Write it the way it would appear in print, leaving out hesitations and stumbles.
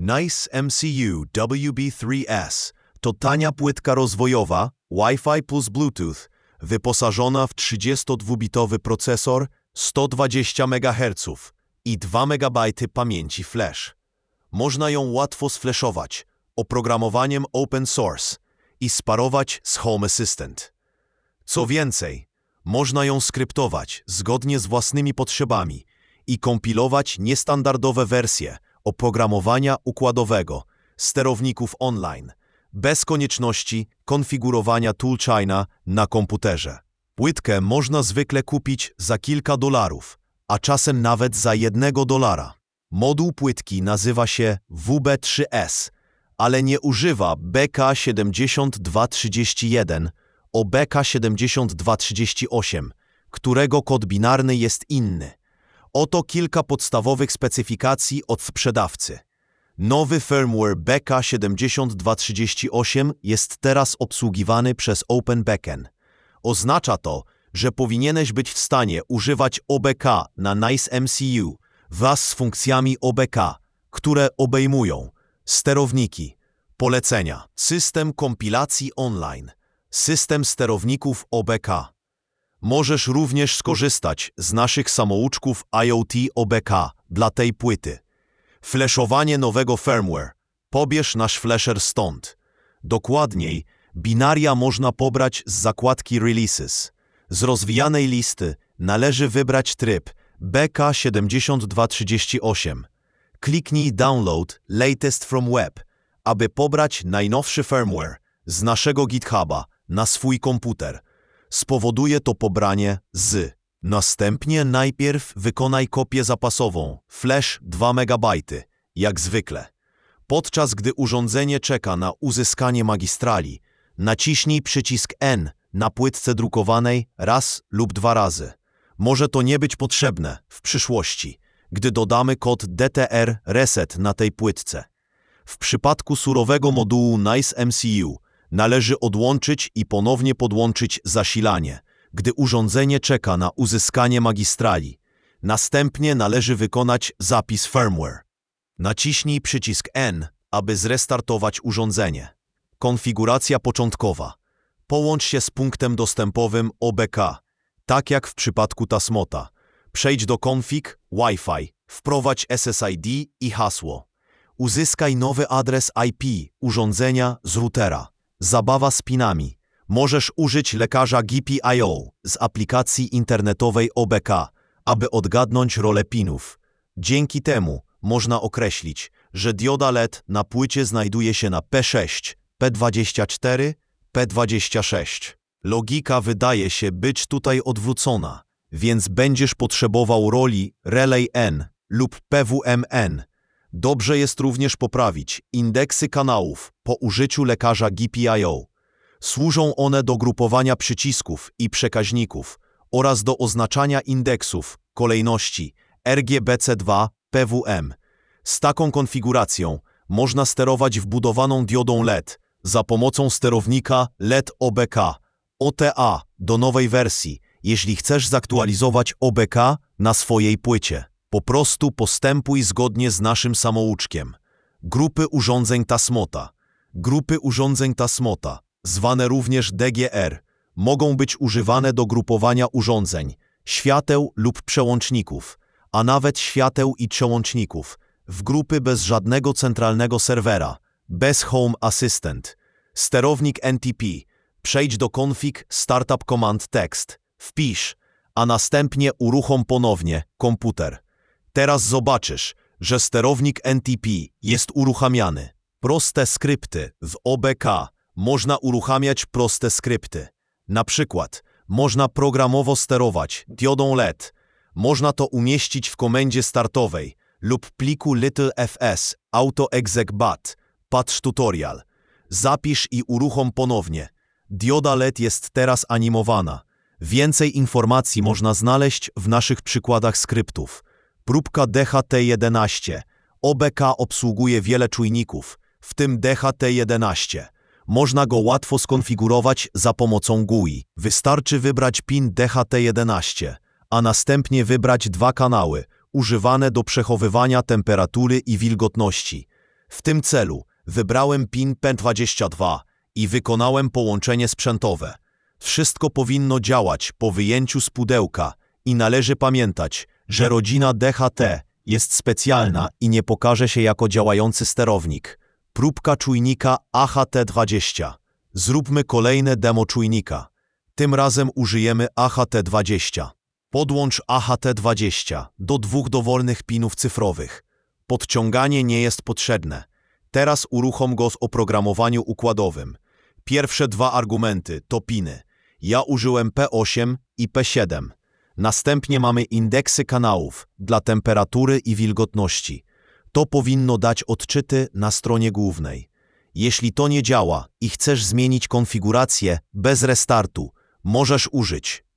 Nice MCU WB3S to tania płytka rozwojowa Wi-Fi plus Bluetooth, wyposażona w 32-bitowy procesor, 120 MHz i 2 MB pamięci flash. Można ją łatwo sflashować oprogramowaniem open source i sparować z Home Assistant. Co więcej, można ją skryptować zgodnie z własnymi potrzebami i kompilować niestandardowe wersje oprogramowania układowego sterowników online, bez konieczności konfigurowania toolchaina na komputerze. Płytkę można zwykle kupić za kilka dolarów, a czasem nawet za $1. Moduł płytki nazywa się WB3S, ale nie używa BK7231 o BK7238, którego kod binarny jest inny. Oto kilka podstawowych specyfikacji od sprzedawcy. Nowy firmware BK7238 jest teraz obsługiwany przez OpenBackend. Oznacza to, że powinieneś być w stanie używać OBK na Nice MCU wraz z funkcjami OBK, które obejmują sterowniki, polecenia, system kompilacji online, system sterowników OBK. Możesz również skorzystać z naszych samouczków IoT OBK dla tej płyty. Flashowanie nowego firmware. Pobierz nasz flasher stąd. Dokładniej, binaria można pobrać z zakładki Releases. Z rozwijanej listy należy wybrać tryb BK7238. Kliknij Download Latest from Web, aby pobrać najnowszy firmware z naszego GitHuba na swój komputer. Spowoduje to pobranie z. Następnie najpierw wykonaj kopię zapasową, flash 2 MB, jak zwykle. Podczas gdy urządzenie czeka na uzyskanie magistrali, naciśnij przycisk N na płytce drukowanej raz lub 2 razy. Może to nie być potrzebne w przyszłości, gdy dodamy kod DTR Reset na tej płytce. W przypadku surowego modułu Nice MCU należy odłączyć i ponownie podłączyć zasilanie, gdy urządzenie czeka na uzyskanie magistrali. Następnie należy wykonać zapis firmware. Naciśnij przycisk N, aby zrestartować urządzenie. Konfiguracja początkowa. Połącz się z punktem dostępowym OBK, tak jak w przypadku Tasmota. Przejdź do config Wi-Fi, wprowadź SSID i hasło. Uzyskaj nowy adres IP urządzenia z routera. Zabawa z pinami. Możesz użyć lekarza GPIO z aplikacji internetowej OBK, aby odgadnąć rolę pinów. Dzięki temu można określić, że dioda LED na płycie znajduje się na P6, P24, P26. Logika wydaje się być tutaj odwrócona, więc będziesz potrzebował roli Relay N lub PWMN. Dobrze jest również poprawić indeksy kanałów po użyciu lekarza GPIO. Służą one do grupowania przycisków i przekaźników oraz do oznaczania indeksów kolejności RGBC2 PWM. Z taką konfiguracją można sterować wbudowaną diodą LED za pomocą sterownika LED OBK OTA do nowej wersji, jeśli chcesz zaktualizować OBK na swojej płycie. Po prostu postępuj zgodnie z naszym samouczkiem. Grupy urządzeń Tasmota. Grupy urządzeń Tasmota, zwane również DGR, mogą być używane do grupowania urządzeń, świateł lub przełączników, a nawet świateł i przełączników, w grupy bez żadnego centralnego serwera, bez Home Assistant. Sterownik NTP. Przejdź do config Startup Command Text, wpisz, a następnie uruchom ponownie komputer. Teraz zobaczysz, że sterownik NTP jest uruchamiany. Proste skrypty w OBK. Można uruchamiać proste skrypty. Na przykład, można programowo sterować diodą LED. Można to umieścić w komendzie startowej lub pliku littlefs autoexec.bat. Patrz tutorial. Zapisz i uruchom ponownie. Dioda LED jest teraz animowana. Więcej informacji można znaleźć w naszych przykładach skryptów. Próbka DHT11. OBK obsługuje wiele czujników, w tym DHT11. Można go łatwo skonfigurować za pomocą GUI. Wystarczy wybrać pin DHT11, a następnie wybrać 2 kanały używane do przechowywania temperatury i wilgotności. W tym celu wybrałem PIN P22 i wykonałem połączenie sprzętowe. Wszystko powinno działać po wyjęciu z pudełka i należy pamiętać, że rodzina DHT jest specjalna i nie pokaże się jako działający sterownik. Próbka czujnika AHT20. Zróbmy kolejne demo czujnika. Tym razem użyjemy AHT20. Podłącz AHT20 do 2 dowolnych pinów cyfrowych. Podciąganie nie jest potrzebne. Teraz uruchom go z oprogramowaniu układowym. Pierwsze 2 argumenty to piny. Ja użyłem P8 i P7. Następnie mamy indeksy kanałów dla temperatury i wilgotności. To powinno dać odczyty na stronie głównej. Jeśli to nie działa i chcesz zmienić konfigurację bez restartu, możesz użyć